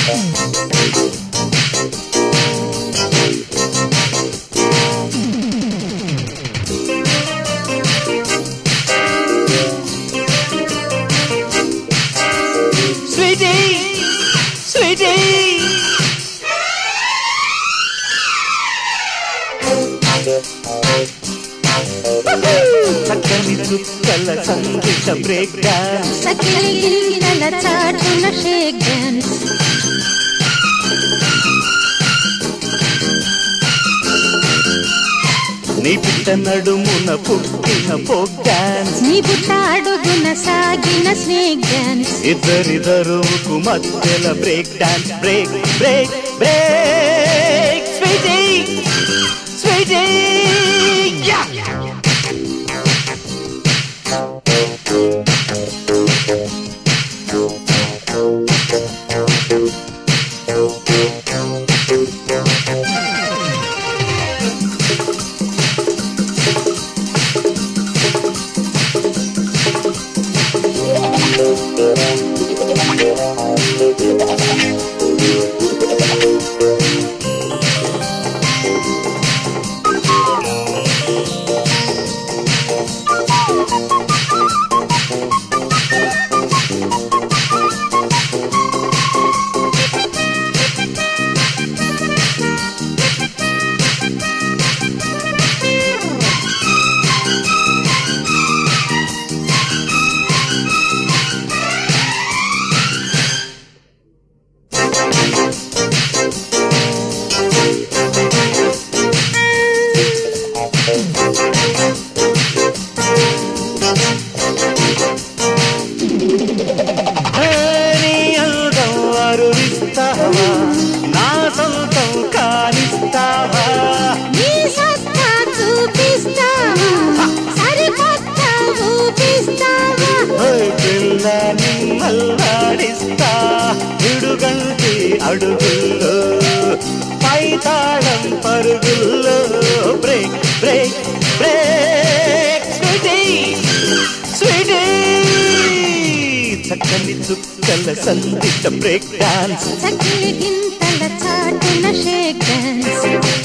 చక్కని చుక్కల సంగీత break dance సకిలి గిలిగినల చాటున షేక్ డాన్స్ నీ పుట్ట నడుమున పుట్టిన ఫోక్ డాన్స్ నీ పుట్ట అడుగున సాగిన స్నేక్ డాన్స్ ఇద్దరిద్దరుకు మధ్యల break dance break break break sweetie sweetie నా సొంతం కానిస్తావా నీ సత్తా చూపిస్తావా సరికొత్త ఊపిస్తావా పిల్ల నిమ్మల్లాడిస్తా ఇడుగంటి అడుగుల్లో పైతాళం పరుగుల్లో break break break sweetie sweetie చక్కని చుక్కల సందిట బ్రేక్ డాన్స్ సకిలి గింతల చాటున షేక్ డాన్స్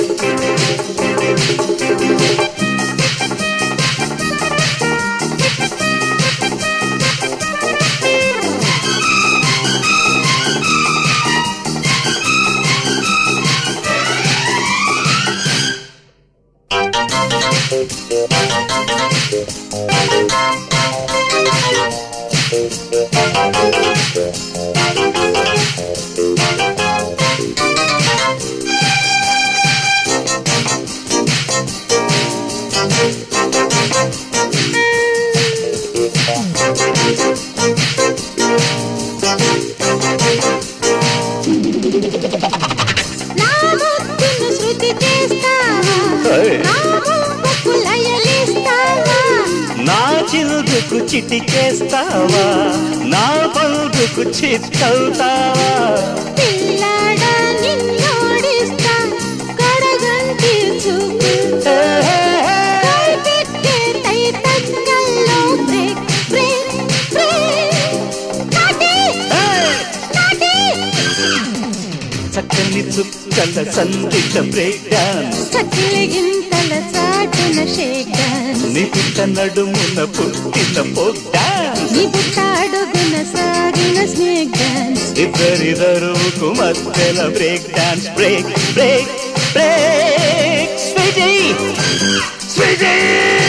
నా ముద్దును శృతి చేస్తావా నా ముక్కుకు లయలిస్తావా నా చిలుదుకు చిటికేస్తావా నా పలుదుకు చిత్తవుతావా పిల్లాడా నిన్నోడిస్తా కడగంటి చూపు కైపెట్టే తైతక్కల్లో break break break naughty naughty చక్కని చుక్కల సందిట బ్రేక్ డాన్స్ సకిలి గింతల చాటున షేక్ డాన్స్ నీ పుట్ట నడుమున పుట్టిన ఫోక్ డాన్స్ నీ పుట్ట అడుగున సాగిన స్నేక్ డాన్స్ ఇద్దరిద్దరుకు మధ్యల break dance break break break sweetie Sweety